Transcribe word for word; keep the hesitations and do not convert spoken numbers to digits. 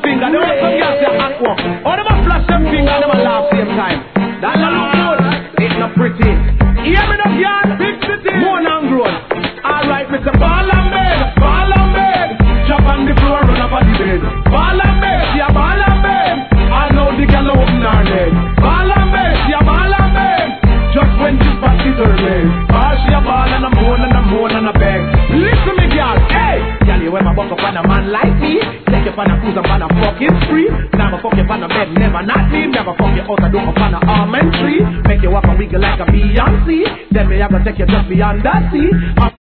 finger. They want some girls to hot walk. All them a flash them finger and them a laugh same time. That not look good. It's not pretty. Hear me now, girl. Big city. More than grown. Alright, Mister Ball and Bed. Ball and Bed. Jump on the floor, run up on the bed. Ball and Bed. Yeah, Ball and Bed. I know the girl open her leg. Ball and Bed. Yeah, Ball and Bed. Just when she back is her leg. Ball, she a ball and a moan and a moan and a beg. Listen me, girl. Hey! Girl, you ever buck up on a man like me? Take you on a cruise up on a fucking spree. Never fuck you on a bed, never not me. Never fuck you out a door up on a almond tree. Make you walk a wiggle like a Beyonce. Then me I gonna take you just beyond that sea.